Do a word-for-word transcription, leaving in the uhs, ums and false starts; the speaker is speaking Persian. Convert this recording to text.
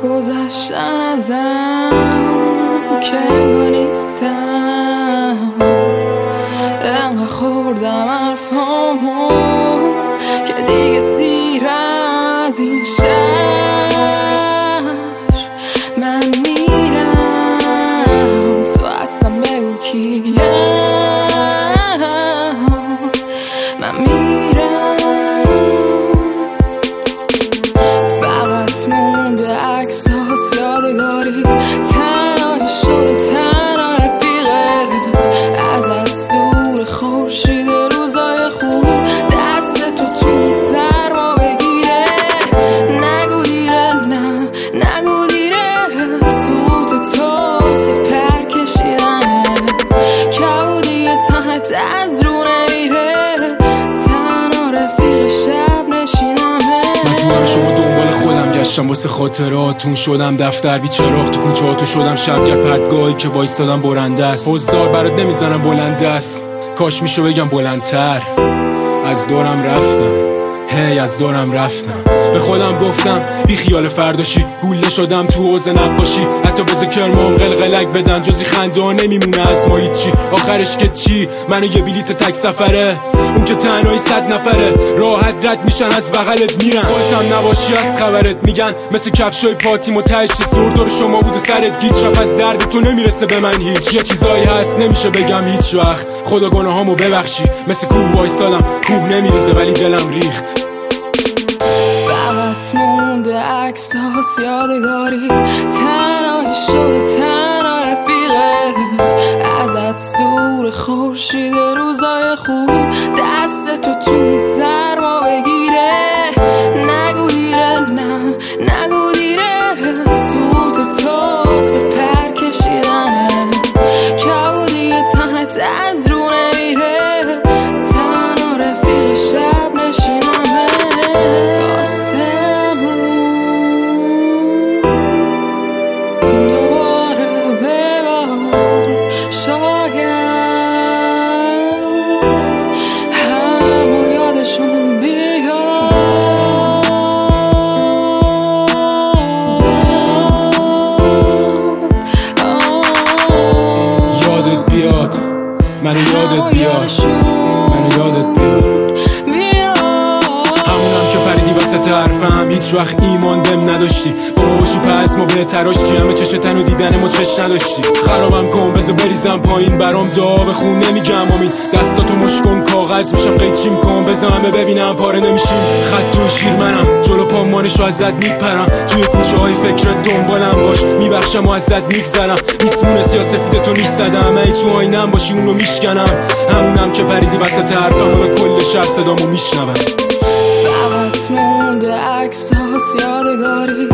گذشتن ازم که انگار نیستم، انقدر خوردم حرفامو که دیگه سیر از این شهر من میرم. تو اصلا بگو کیم من میرم. فقط مونده عکسات یادگاری، تنهایی شده تنها رفیقت، ازت دور خورشید روزای خوب، دست تو توی سرما بگیره. نگو دیره نه نگو دیره، سوت تو سپر کشیدنه، کبودی تنت از رو نمیره، تنها رفیق شب نشینمه. من شما دنبال خودم گشتم واسه خاطراتون، شدم دفتر بی چراغ تو کوچه هاتون، شدم شبگر پدگاهی که وایستادم برنده است. حضار برات نمیزنم بلند است، کاش میشو بگم بلندتر. از دورم رفتم، هی از دورم رفتم، به خودم گفتم بی خیال فرداشی، گوله شدم تو حوض نقاشی، حتی بز کرمام قلقلک بدن جزی خنده ها نمیمونه از ما هیچی. آخرش که چی؟ منو یه بلیت تک سفره، اون که تنهایی صد نفره، راحت رد میشن از بغلت میرن، خودت هم نباشی از خبرت میگن مثل کفشای پاتیم و تهش زور دور شما بود و سرت گیج شب، از درد تو نمیرسه به من هیچ. یه چیزایی هست نمیشه بگم هیچ وقت، خدا گناهامو ببخشی، مثل کوه وایستادم کوه نمیریزه ولی دلم ریخت. فقط مونده عکسات یادگاری، تنهایی شده تنها رفیقت، ازت دور خورشید روزای خوب، دست تو توی سرما بگیره. نگو دیره نه نگو دیره، سوت تو سپر کشیدنه، کبودی تنت از رو نمیره، تنها رفیق شب نشینمه. دوباره ببار شاید همو یادشون بیاد، یادت بیاد منو یادت بیاد منو یادت بیاد، همونم که پریدی وسط حرفم، هیچ وقت ایمان بهم نداشتی، با ما باشی پس ما بهتر آشتی، همه چش تن و دیدن ما چش نداشتی. خرابم کن بذار بریزم پایین، برام دعا بخون نمیگم آمین، دستاتو مش کن کاغذ میشم قیچیم کن، بذار همه ببینم پاره نمیشیم. خط توی شیر منم، جلو پام مانشو ازت میپرم، توی کوچه های فکرت دنبالم باش، میبخشم و ازت میگذرم، نیستمونه سیاسفید تو نیست زدم، ای تو آینم باشی اونو میشکنم، همونم که پریدی وسط حرفم، حالا کل شهر صدامو میشنوم. فقط مونده عکسات یادگاری،